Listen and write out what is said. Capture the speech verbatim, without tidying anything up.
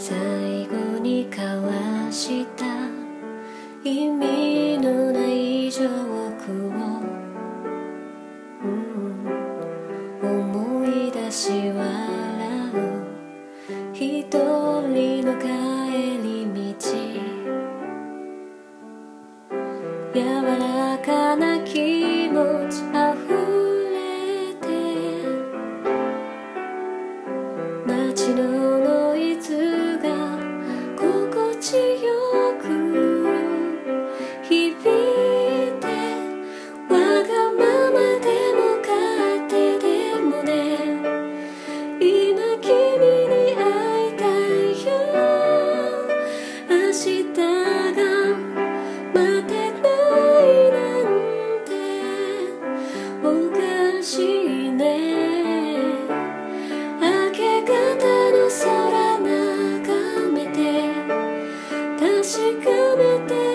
最後に交わした意味のないジョークを、うん、思い出し笑う一人の帰り道、柔らかな気持ちあふれて街のノイズが心地よく響いて、わがままでも勝手でもね、今君に会いたいよ。明日が待てないなんておかしいね。明け方の空眺めて確かめて